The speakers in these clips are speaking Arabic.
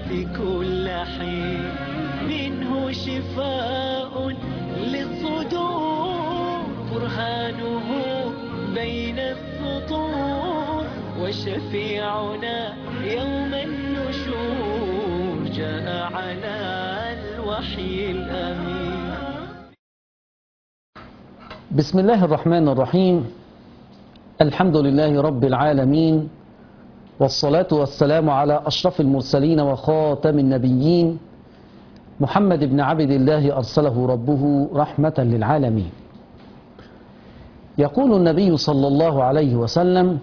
في كل حين منه شفاء للصدور برهانه بين السطور وشفيعنا يوم النشور جاء على الوحي الأمين. بسم الله الرحمن الرحيم. الحمد لله رب العالمين، والصلاة والسلام على أشرف المرسلين وخاتم النبيين محمد بن عبد الله أرسله ربه رحمة للعالمين. يقول النبي صلى الله عليه وسلم: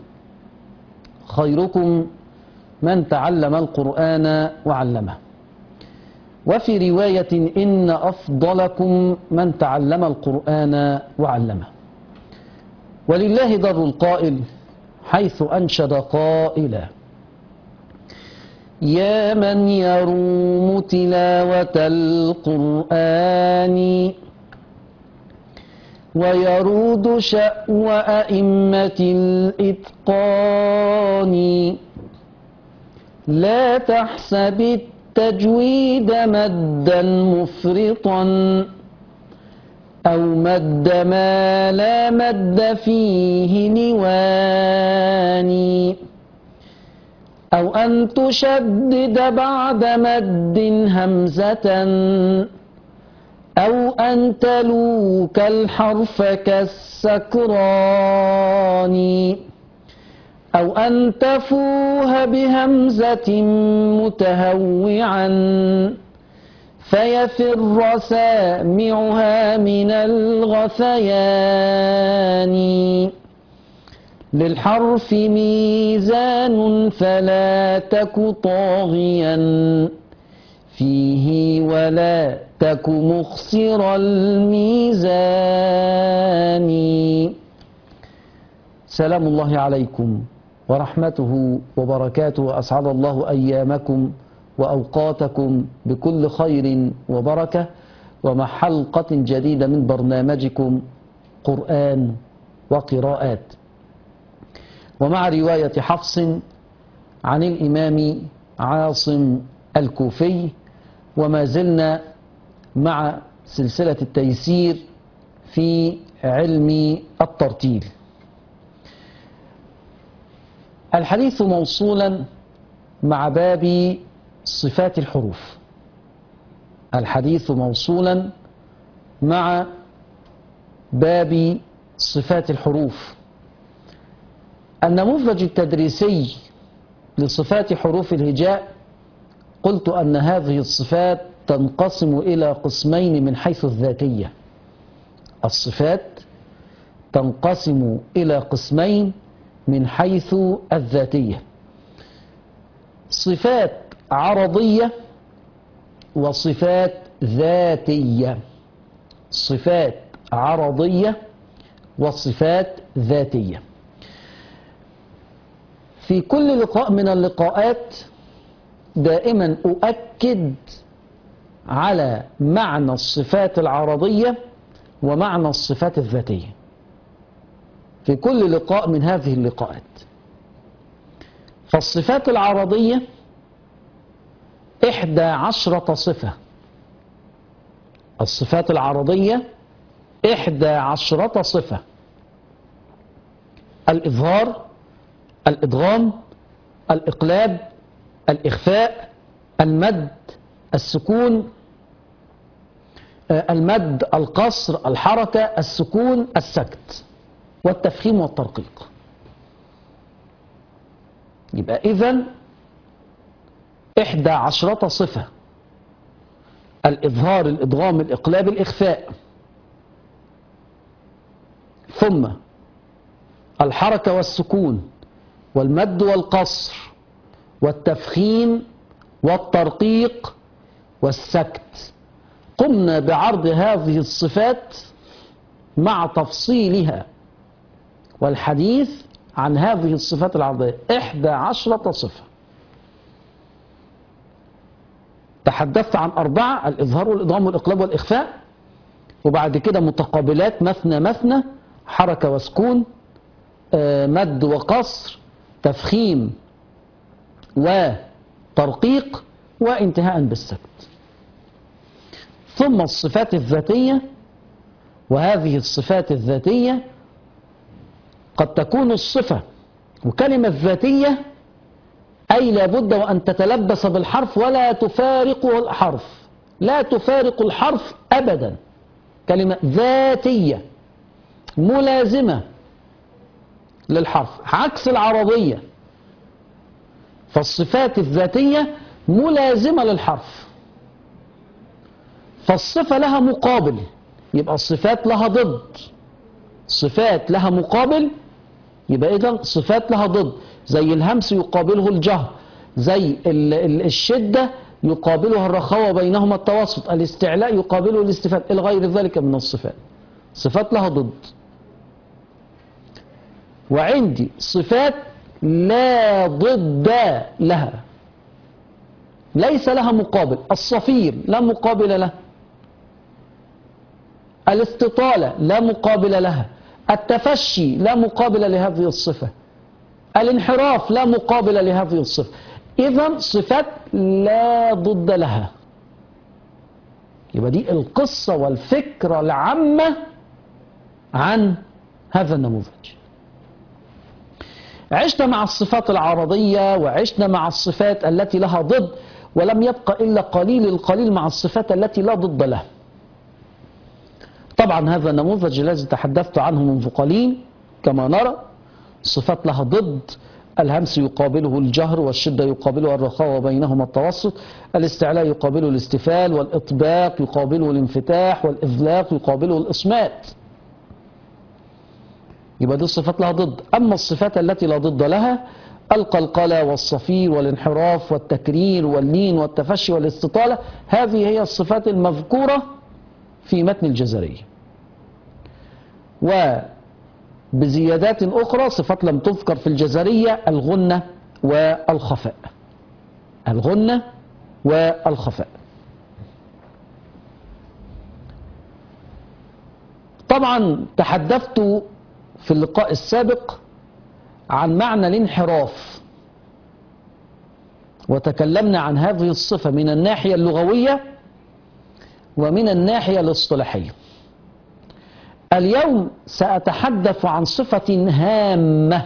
خيركم من تعلم القرآن وعلمه. وفي رواية: إن أفضلكم من تعلم القرآن وعلمه. ولله در القائل حيث أنشد قائلا: يا من يروم تلاوة القرآن ويرود شأو أئمة الإتقان، لا تحسب التجويد مدا مفرطا أو مد ما لا مد فيه نواني، أو أن تشدد بعد مد همزة، أو أن تلوك الحرف كالسكران، أو أن تفوه بهمزة متهوعا فيفر سامعها من الغثيان. للحرف ميزان فلا تك طاغيا فيه ولا تك مخسر الميزان. سلام الله عليكم ورحمته وبركاته، أسعد الله أيامكم وأوقاتكم بكل خير وبركة، ومع حلقة جديدة من برنامجكم قرآن وقراءات، ومع رواية حفص عن الإمام عاصم الكوفي. وما زلنا مع سلسلة التيسير في علم الترتيل. الحديث موصولا مع باب صفات الحروف. الحديث موصولا مع باب صفات الحروف. النموذج التدريسي لصفات حروف الهجاء، قلت أن هذه الصفات تنقسم إلى قسمين من حيث الذاتية. الصفات تنقسم إلى قسمين من حيث الذاتية: صفات عرضية وصفات ذاتية. صفات عرضية وصفات ذاتية. في كل لقاء من اللقاءات دائما أؤكد على معنى الصفات العرضية ومعنى الصفات الذاتية في كل لقاء من هذه اللقاءات. فالصفات العرضية 11 صفة. الصفات العرضية 11 صفة: الإظهار، الإدغام، الإقلاب، الإخفاء، المد، السكون، المد، القصر، الحركة، السكون، السكت، والتفخيم والترقيق. يبقى إذن 11 صفة: الإظهار، الإدغام، الإقلاب، الإخفاء، ثم الحركة والسكون، والمد والقصر، والتفخيم والترقيق، والسكت. قمنا بعرض هذه الصفات مع تفصيلها والحديث عن هذه الصفات العرضية. 11 صفة. تحدثت عن 4: الإظهار والإدغام والإقلاب والإخفاء، وبعد كده متقابلات مثنى مثنى: حركة وسكون، مد وقصر، تفخيم وترقيق، وانتهاء بالسكت. ثم الصفات الذاتية، وهذه الصفات الذاتية قد تكون الصفة، وكلمة ذاتية أي لابد وأن تتلبس بالحرف ولا تفارق الحرف، لا تفارق الحرف أبدا. كلمة ذاتية ملازمة للحرف عكس العربية، فالصفات الذاتية ملازمة للحرف، فالصفة لها مقابل، يبقى الصفات لها ضد. صفات لها مقابل يبقى إذن صفات لها ضد، زي الهمس يقابله الجهر، زي الشدة يقابلها الرخاوة بينهما التوسط، الاستعلاء يقابله الاستفال، إلى غير ذلك من الصفات. صفات لها ضد. وعندي صفات لا ضد لها، ليس لها مقابل. الصفير لا مقابل له، الاستطالة لا مقابل لها، التفشي لا مقابل لهذه الصفة، الانحراف لا مقابل لهذه الصفة. إذن صفات لا ضد لها. يبقى دي القصة والفكرة العامة عن هذا النموذج. عشنا مع الصفات العرضية وعشنا مع الصفات التي لها ضد، ولم يبقى إلا قليل القليل مع الصفات التي لا ضد لها. طبعا هذا النموذج الذي تحدثت عنه منذ قليل كما نرى صفات لها ضد، الهمس يقابله الجهر، والشدة يقابله الرخاوة وبينهما التوسط، الاستعلاء يقابله الاستفال، والإطباق يقابله الانفتاح، والإذلاق يقابله الإصمات. يبقى دي الصفات لها ضد. أما الصفات التي لا ضد لها القلقلة والصفير والانحراف والتكرير واللين والتفشي والاستطالة، هذه هي الصفات المذكورة في متن الجزرية. وبزيادات أخرى صفات لم تذكر في الجزرية: الغنة والخفاء. الغنة والخفاء. طبعا تحدثت في اللقاء السابق عن معنى الانحراف، وتكلمنا عن هذه الصفة من الناحية اللغوية ومن الناحية الاصطلاحية. اليوم سأتحدث عن صفة هامة،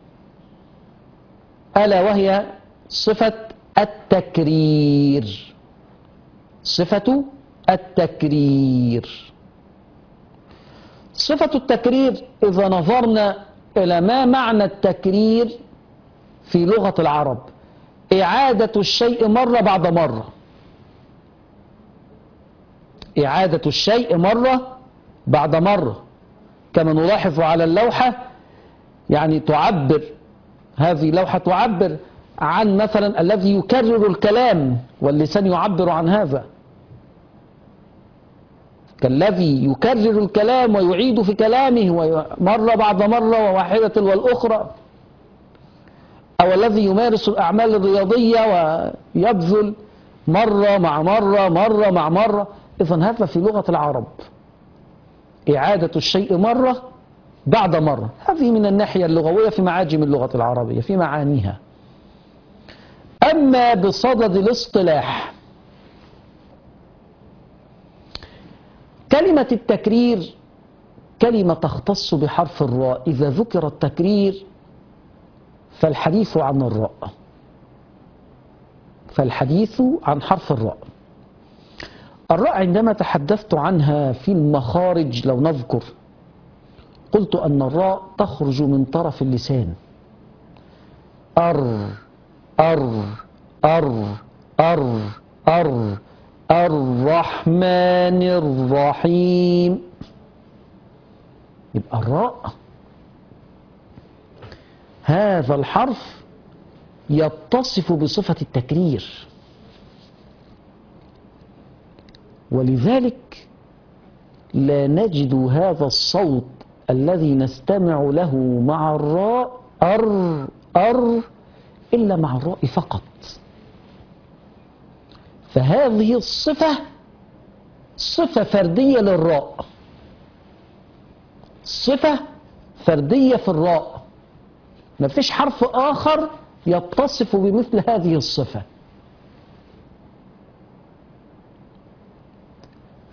ألا وهي صفة التكرير. صفة التكرير. صفة التكرير إذا نظرنا إلى ما معنى التكرير في لغة العرب: إعادة الشيء مرة بعد مرة. إعادة الشيء مرة بعد مرة، كما نلاحظ على اللوحة، يعني تعبر هذه اللوحة تعبر عن مثلا الذي يكرر الكلام، واللسان يعبر عن هذا، كالذي يكرر الكلام ويعيد في كلامه مرة بعد مرة وواحدة والأخرى، أو الذي يمارس الأعمال الرياضية ويبذل مرة مع مرة مرة مع مرة. إذن هذا في لغة العرب إعادة الشيء مرة بعد مرة. هذه من الناحية اللغوية في معاجم اللغة العربية في معانيها. أما بصدد الاصطلاح، كلمة التكرير كلمة تختص بحرف الراء. إذا ذكر التكرير فالحديث عن الراء، فالحديث عن حرف الراء. الراء عندما تحدثت عنها في المخارج لو نذكر، قلت أن الراء تخرج من طرف اللسان. أر أر أر أر أر الرحمن الرحيم. يبقى الراء هذا الحرف يتصف بصفة التكرير، ولذلك لا نجد هذا الصوت الذي نستمع له مع الراء أر أر إلا مع الراء فقط. فهذه الصفة صفة فردية للراء، صفة فردية في الراء، ما فيش حرف آخر يتصف بمثل هذه الصفة.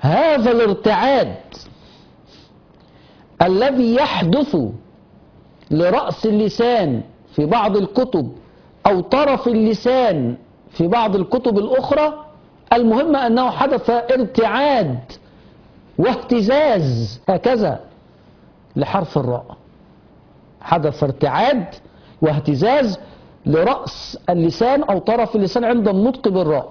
هذا الارتعاد الذي يحدث لرأس اللسان في بعض الكتب أو طرف اللسان في بعض الكتب الأخرى، المهم أنه حدث ارتعاد واهتزاز هكذا لحرف الراء. حدث ارتعاد واهتزاز لرأس اللسان أو طرف اللسان عند النطق بالراء.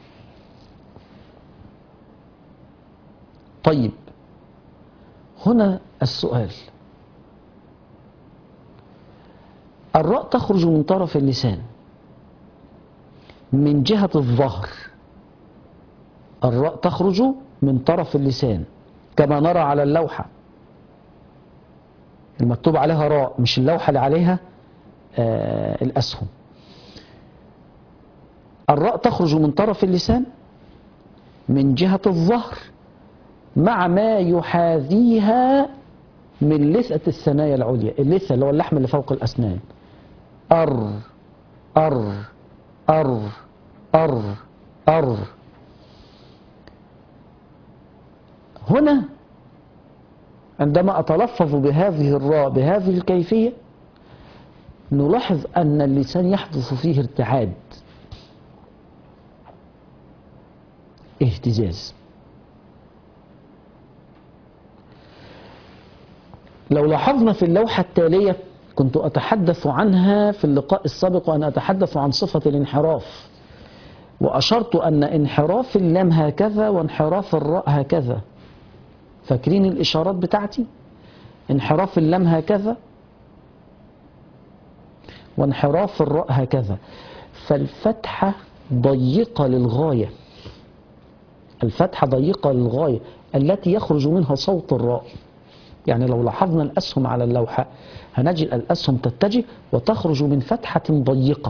طيب، هنا السؤال: الراء تخرج من طرف اللسان من جهة الظهر. الراء تخرج من طرف اللسان كما نرى على اللوحة المكتوب عليها راء، مش اللوحة اللي عليها الأسهم. الراء تخرج من طرف اللسان من جهة الظهر مع ما يحاذيها من لثة الثنايا العليا. اللثة اللي هو اللحم اللي فوق الأسنان. أر أر أر أر أر. هنا عندما أتلفظ بهذه الراء بهذه الكيفية نلاحظ أن اللسان يحدث فيه ارتعاد، اهتزاز. لو لاحظنا في اللوحة التالية كنت أتحدث عنها في اللقاء السابق، وأنا أتحدث عن صفة الانحراف، وأشرت أن انحراف اللام هكذا وانحراف الراء هكذا. فاكرين الإشارات بتاعتي؟ انحراف اللام هكذا وانحراف الراء هكذا. فالفتحة ضيقة للغاية، الفتحة ضيقة للغاية التي يخرج منها صوت الراء. يعني لو لاحظنا الأسهم على اللوحة هنجد الأسهم تتجه وتخرج من فتحة ضيقة.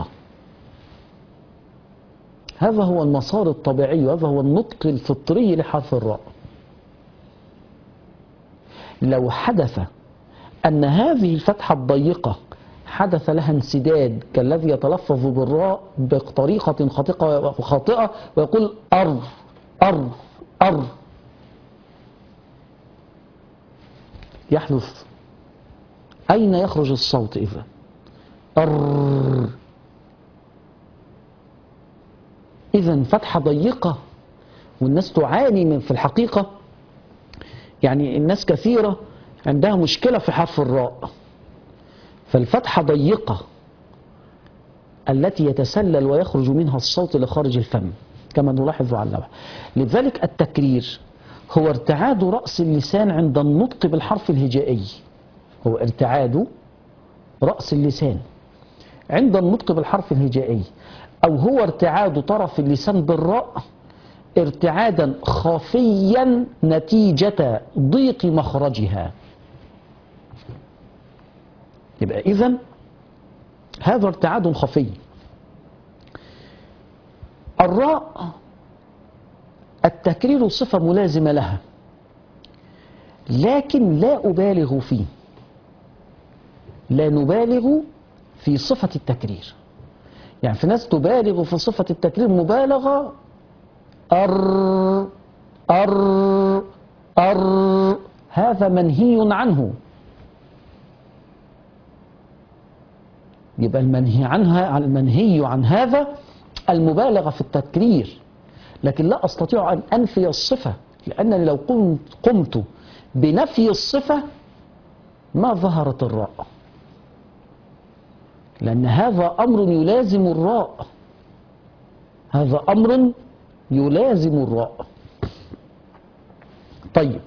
هذا هو المسار الطبيعي وهذا هو النطق الفطري لحرف الراء. لو حدث أن هذه الفتحة الضيقة حدث لها انسداد كالذي يتلفظ بالراء بطريقة خاطئة ويقول أر أر أر، يحدث أين يخرج الصوت إذا؟ أر. إذن فتحة ضيقة، والناس تعاني من في الحقيقة. يعني الناس كثيرة عندها مشكلة في حرف الراء. فالفتحة ضيقة التي يتسلل ويخرج منها الصوت لخارج الفم كما نلاحظ على اللوحة. لذلك التكرير هو ارتعاد رأس اللسان عند النطق بالحرف الهجائي. هو ارتعاد رأس اللسان عند النطق بالحرف الهجائي، أو هو ارتعاد طرف اللسان بالراء ارتعادا خفيا نتيجة ضيق مخرجها. يبقى إذن هذا ارتعاد خفي. الراء التكرير صفة ملازمة لها، لكن لا أبالغ فيه، لا نبالغ في صفة التكرير. يعني في ناس تبالغ في صفة التكرير مبالغة، أر أر أر، هذا منهي عنه. يبقى المنهي عن هذا المبالغة في التكرير، لكن لا أستطيع أن أنفي الصفة، لأنني لو قمت بنفي الصفة ما ظهرت الراء، لأن هذا أمر يلازم الراء، هذا أمر يلازم الراء. طيب،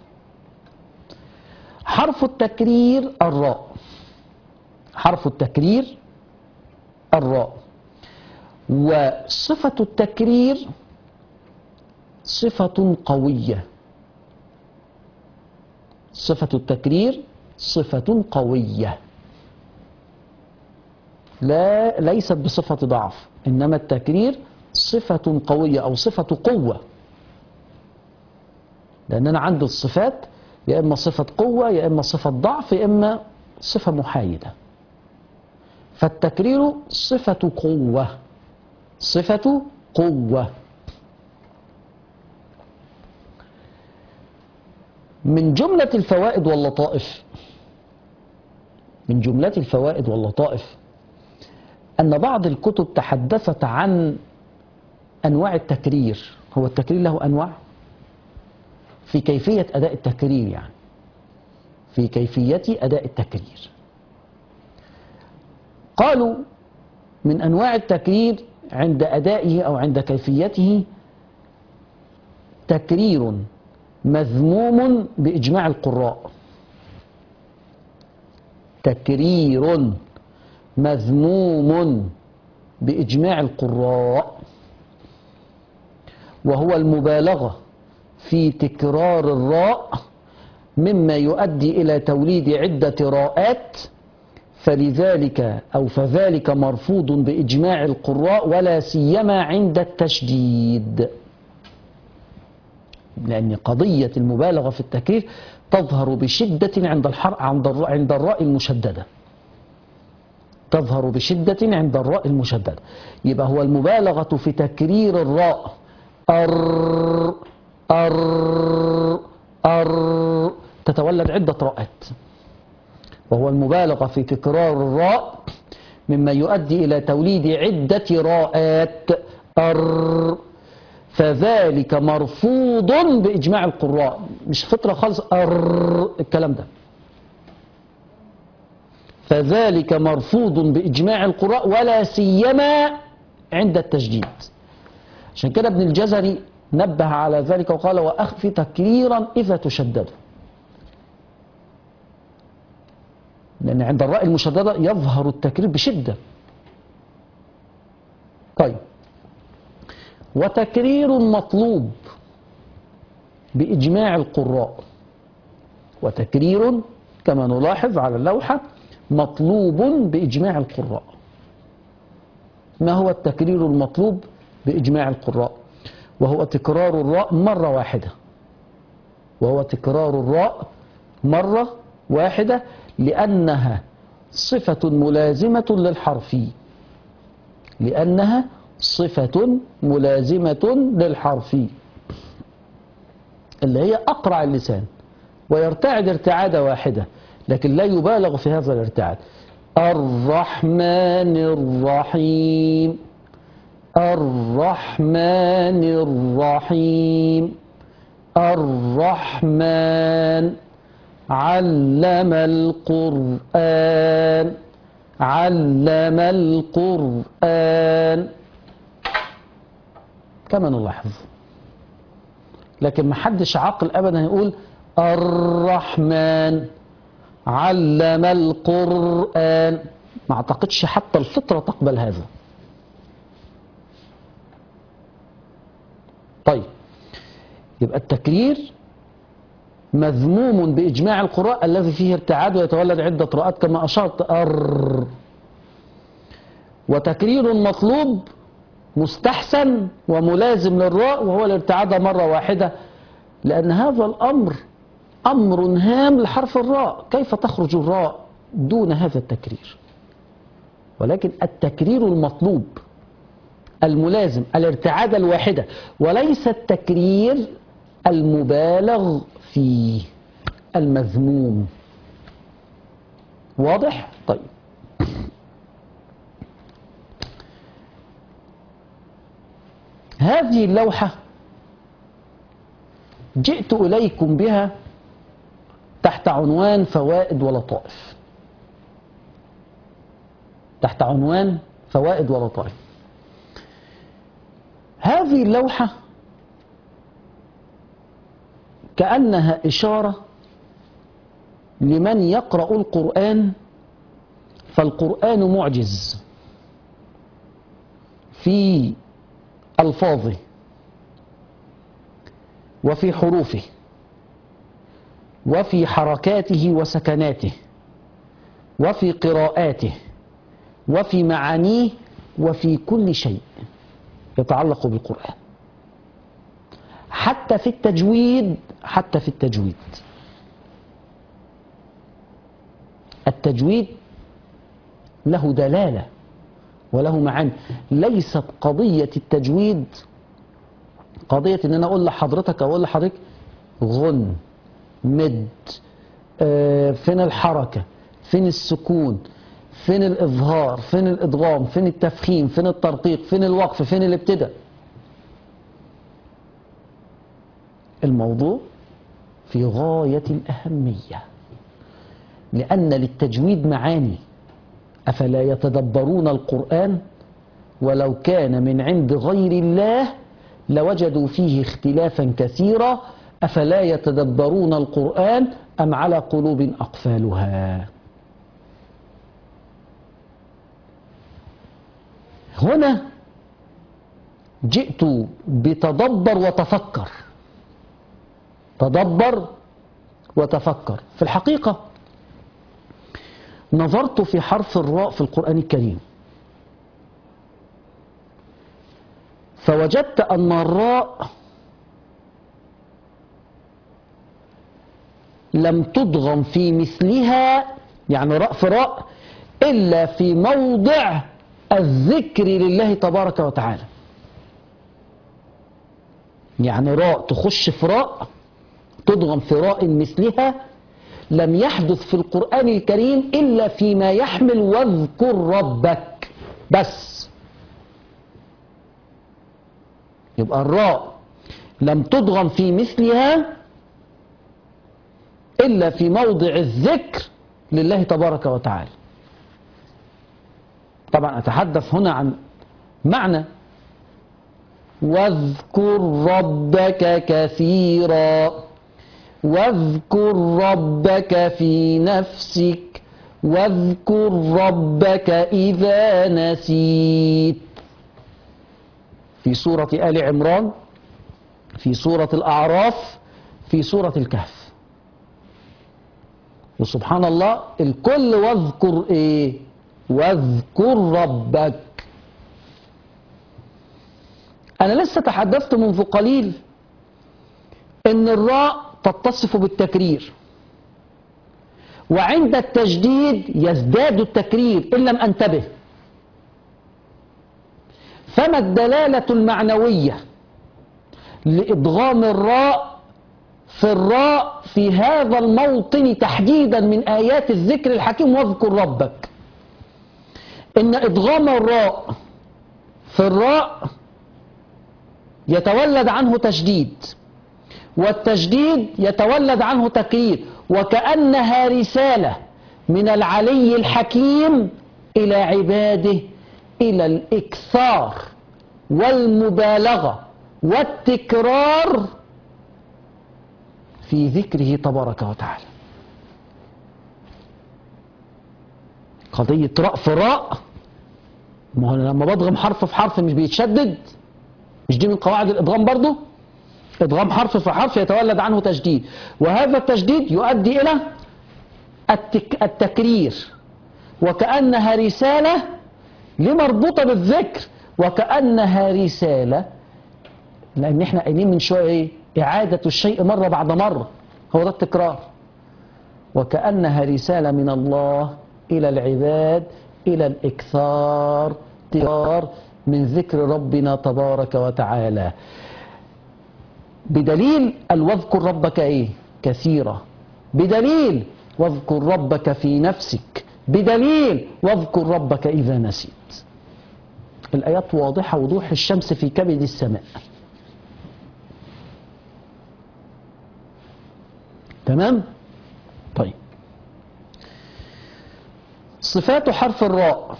حرف التكرير الراء، حرف التكرير الراء، وصفة التكرير صفة قوية. صفة التكرير صفة قوية، ليست بصفة ضعف، إنما التكرير صفة قوية أو صفة قوة، لأن أنا عندي الصفات يا إما صفة قوة يا إما صفة ضعف يا إما صفة محايدة. فالتكرير صفة قوة، صفة قوة. من جملة الفوائد واللطائف، من جملة الفوائد واللطائف أن بعض الكتب تحدثت عن أنواع التكرير. هو التكرير له أنواع؟ في كيفية أداء التكرير، يعني في كيفية أداء التكرير. قالوا من أنواع التكرير عند أدائه أو عند كيفيته تكرير مذموم بإجماع القراء. تكرير مذموم بإجماع القراء، وهو المبالغة في تكرار الراء مما يؤدي إلى توليد عدة راءات، فذلك مرفوض بإجماع القراء ولا سيما عند التشديد، لأن قضية المبالغة في التكرير تظهر بشدة عند الراء المشددة، تظهر بشدة عند الراء المشددة. يبقى هو المبالغة في تكرير الراء تتولد عدة راءات، وهو المبالغة في تكرار الراء مما يؤدي إلى توليد عدة راءات فذلك مرفوض بإجماع القراء. مش فطرة خالص الكلام ده. فذلك مرفوض بإجماع القراء ولا سيما عند التشديد. عشان كده ابن الجزري نبه على ذلك وقال وأخف تكريرا إذا تشدد، لأن عند الراء المشددة يظهر التكرير بشدة. طيب، وتكرير مطلوب بإجماع القراء، وتكرير كما نلاحظ على اللوحة مطلوب بإجماع القراء. ما هو التكرير المطلوب بإجماع القراء؟ وهو تكرار الراء مرة واحدة، وهو تكرار الراء مرة واحدة لأنها صفة ملازمة للحرف، لأنها صفة ملازمة للحرف اللي هي أقرع اللسان ويرتعد ارتعادة واحدة، لكن لا يبالغ في هذا الارتعاد. الرحمن الرحيم، الرحمن الرحيم، الرحمن، علم القرآن، علم القرآن، كما نلاحظ. لكن ما حدش عاقل ابدا يقول الرحمن علم القرآن، ما اعتقدش حتى الفطرة تقبل هذا. طيب، يبقى التكرير مذموم بإجماع القراء الذي فيه ارتعاد ويتولد عدة راءات كما أشرت وتكرير مطلوب مستحسن وملازم للراء وهو الارتعاد مرة واحدة، لأن هذا الأمر أمر هام لحرف الراء. كيف تخرج الراء دون هذا التكرير؟ ولكن التكرير المطلوب الملازم الارتعاد الواحدة، وليس التكرير المبالغ فيه المذموم. واضح؟ طيب، هذه اللوحة جئت إليكم بها تحت عنوان فوائد ولطائف، تحت عنوان فوائد ولطائف. هذه اللوحة كأنها إشارة لمن يقرأ القرآن فالقرآن معجز في ألفاظه وفي حروفه وفي حركاته وسكناته وفي قراءاته وفي معانيه وفي كل شيء يتعلق بالقرآن، حتى في التجويد. حتى في التجويد، التجويد له دلالة وله معاني. ليست قضية التجويد قضية ان انا اقول لحضرتك او اقول لحضرتك غن مد، فين الحركة، فين السكون، فين الإظهار، فين الإدغام، فين التفخيم، فين الترقيق، فين الوقف، فين الابتداء. الموضوع في غاية الأهمية، لأن للتجويد معاني. أفلا يتدبرون القرآن ولو كان من عند غير الله لوجدوا فيه اختلافا كثيرا أفلا يتدبرون القرآن أم على قلوب أقفالها. هنا جئت بتدبر وتفكر. تدبر وتفكر. في الحقيقة نظرت في حرف الراء في القرآن الكريم فوجدت أن الراء لم تضغم في مثلها، يعني راء في راء، إلا في موضع الذكر لله تبارك وتعالى. يعني راء تخش في راء تضغم في راء مثلها لم يحدث في القرآن الكريم إلا فيما يحمل واذكر ربك بس. يبقى الراء لم تضغم في مثلها إلا في موضع الذكر لله تبارك وتعالى. طبعا أتحدث هنا عن معنى واذكر ربك كثيرا، واذكر ربك في نفسك، واذكر ربك إذا نسيت. في سورة آل عمران، في سورة الأعراف، في سورة الكهف. وسبحان الله الكل واذكر ايه؟ واذكر ربك. أنا لسه تحدثت منذ قليل إن الراء تتصف بالتكرير، وعند التجديد يزداد التكرير إن لم أنتبه. فما الدلالة المعنوية لإدغام الراء في الراء في هذا الموطن تحديدا من آيات الذكر الحكيم واذكر ربك؟ إن إدغام الراء في الراء يتولد عنه تشديد، والتشديد يتولد عنه تكرير، وكأنها رسالة من العلي الحكيم إلى عباده إلى الإكثار والمبالغة والتكرار في ذكره تبارك وتعالى. قضية راء في راء، ما هو لما بضغم حرف في حرف مش بيتشدد؟ مش دي من قواعد الإدغام برضو؟ إدغام حرف في حرف يتولد عنه تشديد، وهذا التشديد يؤدي إلى التكرير، وكأنها رسالة لمربوطة بالذكر، وكأنها رسالة، لأن احنا قايلين من شوية ايه؟ إعادة الشيء مرة بعد مرة، هو ده التكرار. وكأنها رسالة من الله إلى العباد إلى الإكثار من ذكر ربنا تبارك وتعالى. بدليل واذكر ربك ايه؟ كثيرا، بدليل واذكر ربك في نفسك، بدليل واذكر ربك إذا نسيت. الآيات واضحة وضوح الشمس في كبد السماء. تمام؟ طيب، صفات حرف الراء.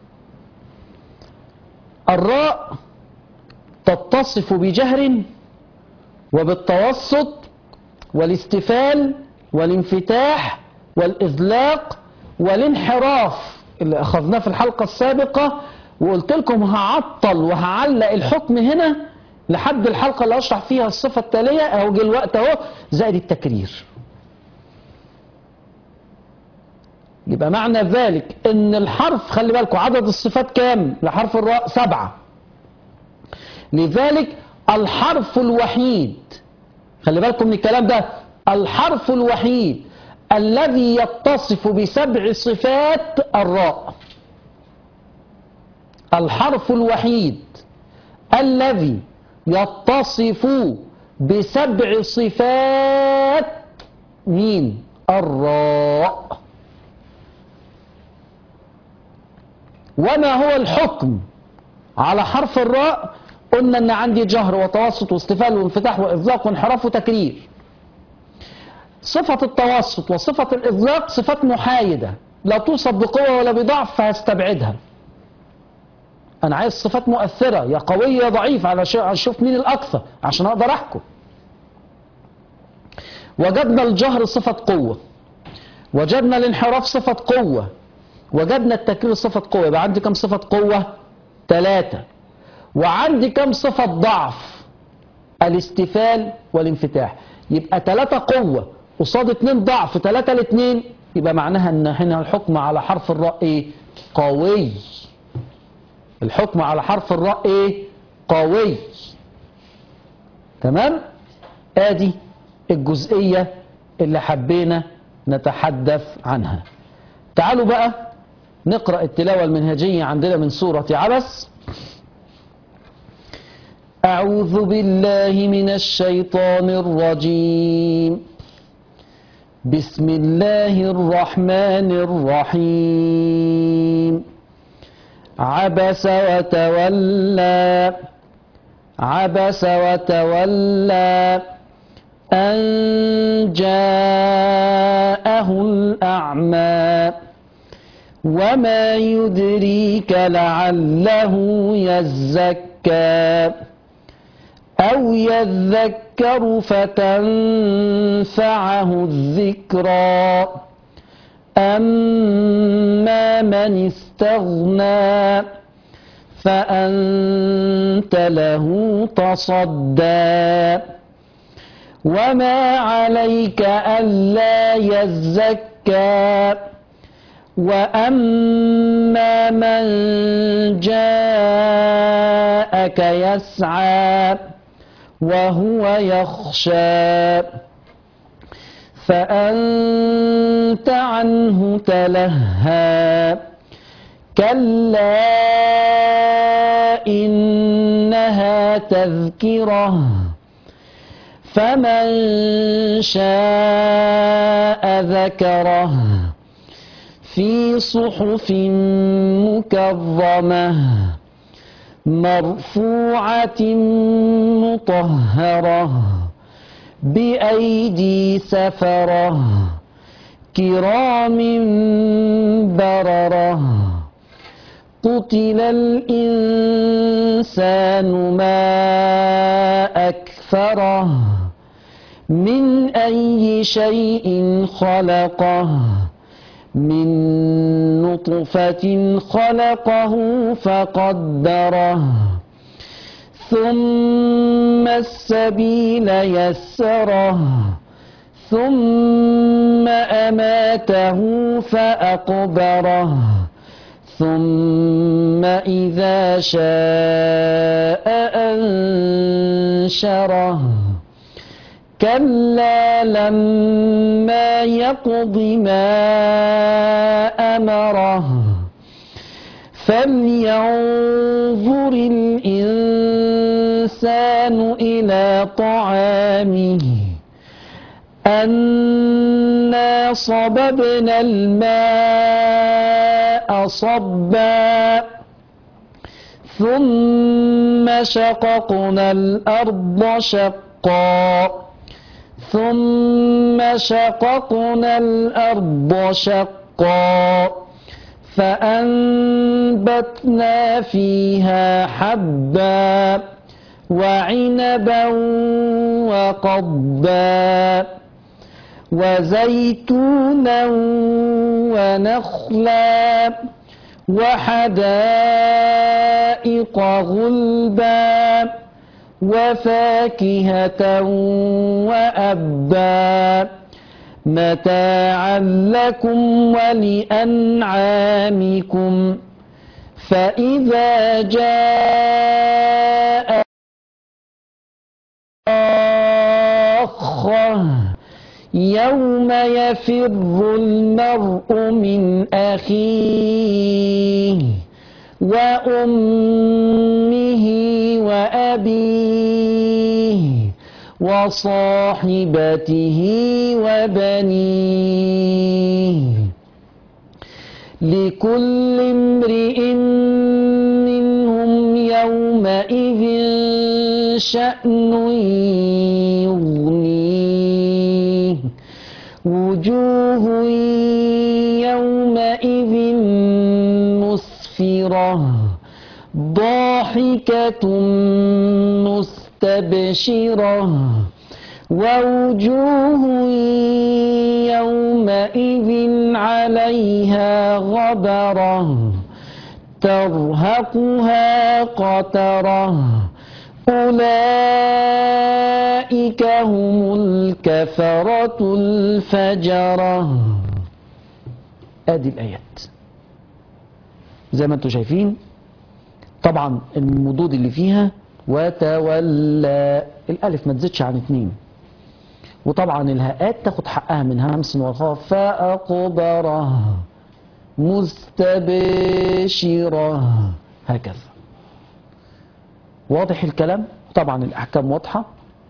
الراء تتصف بجهر وبالتوسط والاستفال والانفتاح والإذلاق والانحراف اللي أخذناه في الحلقة السابقة، وقلت لكم هعطل وهعلق الحكم هنا لحد الحلقة اللي أشرح فيها الصفة التالية، أهو جه الوقت أهو، زائد التكرير. يبقى معنى ذلك ان الحرف، خلي بالكم عدد الصفات كام لحرف الراء؟ 7. لذلك الحرف الوحيد، خلي بالكم من الكلام ده، الحرف الوحيد الذي يتصف ب7 صفات الراء. الحرف الوحيد الذي يتصف ب7 صفات مين؟ الراء. وما هو الحكم على حرف الراء؟ قلنا ان عندي جهر وتوسط واستفال وانفتاح واطلاق وانحراف وتكرير. صفة التوسط وصفة الاطلاق صفات محايدة لا توصف بقوة ولا بضعف فهستبعدها. انا عايز صفات مؤثرة، يا قوية يا ضعيف، على اشوف مين الاكثر عشان اقدر احكم. وجدنا الجهر صفة قوة، وجدنا الانحراف صفة قوة، وجدنا التكرير صفة قوة. يبقى عندي كم صفة قوة؟ 3. وعندي كم صفة ضعف؟ الاستفال والانفتاح. يبقى 3 قوة قصاد 2 ضعف، 3 ل2، يبقى معناها ان هنا الحكم على حرف الراء ايه؟ قوي. الحكم على حرف الراء ايه؟ قوي. تمام؟ ادي الجزئية اللي حبينا نتحدث عنها. تعالوا بقى نقرأ التلاوة المنهجية عندنا من سورة عبس. أعوذ بالله من الشيطان الرجيم. بسم الله الرحمن الرحيم. عبس وتولى. عبس وتولى أن جاءه الأعمى. وما يدريك لعله يزكى أو يذكر فتنفعه الذكرى. أما من استغنى فأنت له تصدى. وما عليك ألا يزكى. وأما من جاءك يسعى وهو يخشى فأنت عنه تلهى. كلا إنها تذكرة فمن شاء ذكره في صحف مكرمة مرفوعة مطهرة بأيدي سفرة كرام بررة. قتل الإنسان ما أكفره من أي شيء خلقه من نطفة خلقه فقدره ثم السبيل يسره ثم أماته فأقبره ثم إذا شاء أنشره. كلا لما يقض ما أمره فلينظر الإنسان إلى طعامه أنا صببنا الماء صبا ثم شققنا الأرض شقا ثم شققنا الأرض شقا فأنبتنا فيها حبا وعنبا وقضبا وزيتونا ونخلا وحدائق غلبا وفاكهة وأبا متاعا لكم ولأنعامكم. فإذا جاء يوم يفر المرء من أخيه وأمه وأبيه وصاحبته وبنيه لكل امرئ منهم يومئذ شأن يغنيه وجوه يومئذ مسفرة ضاحكة مستبشرة ووجوه يومئذ عليها غبرة ترهقها قترة أولئك هم الكفرة الفجرة. ادي الآيات زي ما انتم شايفين. طبعا المضود اللي فيها وتولى الألف ما تزيدش عن 2، وطبعا الهاءات تاخد حقها من همس وخاء فأقبره مستبشرة هكذا. واضح الكلام؟ طبعا الأحكام واضحة.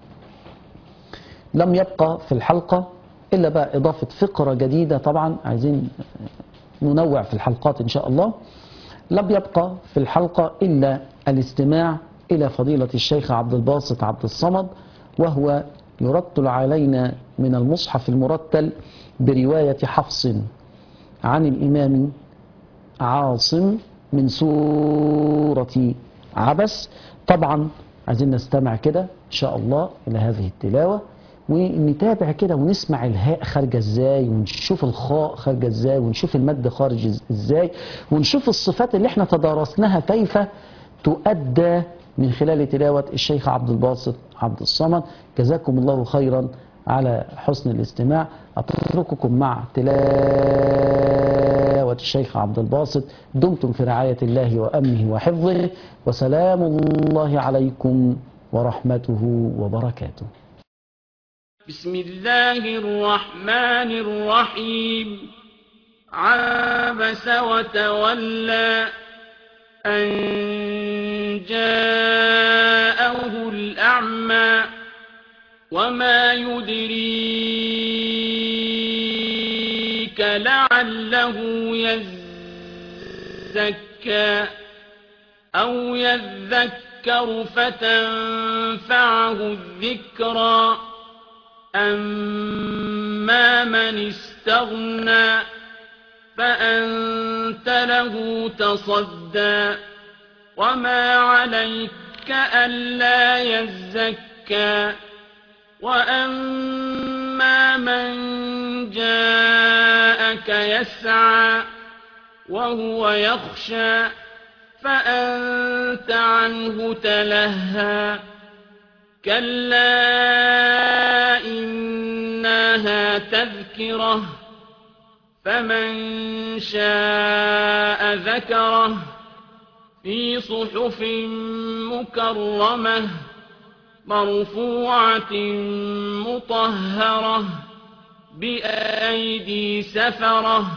لم يبقى في الحلقة إلا بقى إضافة فقرة جديدة. طبعا عايزين ننوع في الحلقات إن شاء الله. لم يبقى في الحلقة إلا الاستماع إلى فضيلة الشيخ عبد الباسط عبد الصمد، وهو يرتل علينا من المصحف المرتل برواية حفص عن الإمام عاصم من سورة عبس. طبعا عايزين نستمع كده إن شاء الله إلى هذه التلاوة، ونتابع كده ونسمع الهاء خارجة ازاي، ونشوف الخاء خارجة ازاي، ونشوف المد خارج ازاي، ونشوف الصفات اللي احنا تدارسناها كيف تؤدى من خلال تلاوة الشيخ عبد الباسط عبد الصمد. جزاكم الله خيرا على حسن الاستماع. أترككم مع تلاوة الشيخ عبد الباسط. دمتم في رعاية الله وأمنه وحفظه، وسلام الله عليكم ورحمته وبركاته. بسم الله الرحمن الرحيم. عبس وتولى أن جاءه الأعمى وما يدريك لعله يزكى أو يذكر فتنفعه الذكرى أما من استغنى فأنت له تصدى وما عليك ألا يزكى وأما من جاءك يسعى وهو يخشى فأنت عنه تلهى كلا إنها تذكرة فمن شاء ذكره في صحف مكرمة مرفوعة مطهرة بأيدي سفرة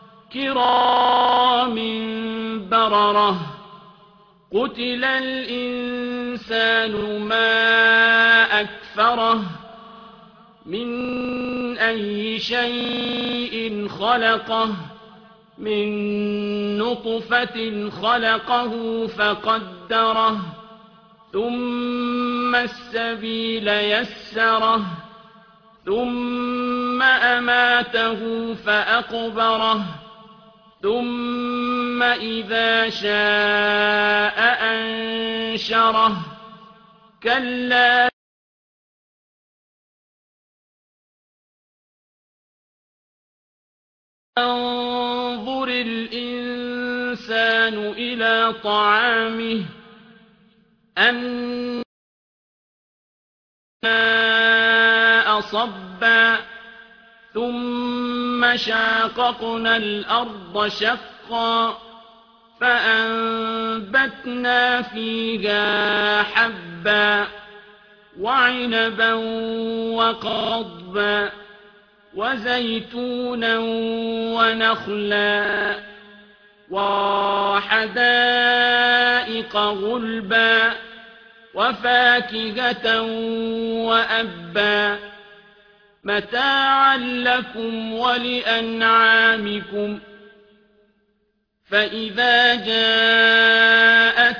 كرام بررة قتل الإنسان ما أكفره من أي شيء خلقه من نطفة خلقه فقدره ثم السبيل يسره ثم أماته فأقبره ثم إذا شاء أنشره كلا ينظر الإنسان إلى طعامه أنا صبا ثم شاققنا الأرض شقا فأنبتنا فيها حبا وعنبا وقضبا وزيتونا ونخلا وحدائق غلبا وفاكهة وأبا متاعا لكم ولأنعامكم فإذا جاءت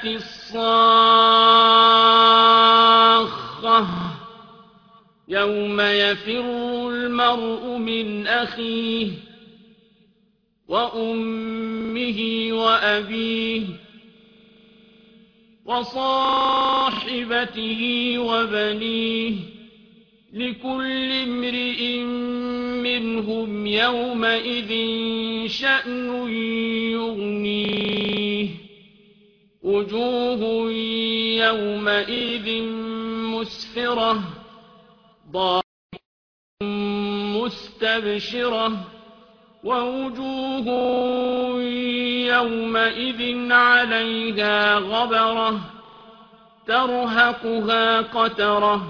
الصاخة يوم يفر المرء من أخيه وأمه وأبيه وصاحبته وبنيه لكل امرئ منهم يومئذ شأن يغنيه وجوه يومئذ مسفرة ضاحكة مستبشرة ووجوه يومئذ عليها غبرة ترهقها قترة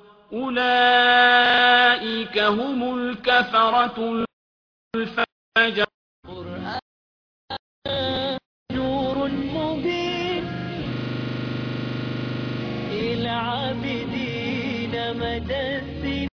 أولئك هم الكفرة الفجرة نور مبين إلى عابدين مدى السنين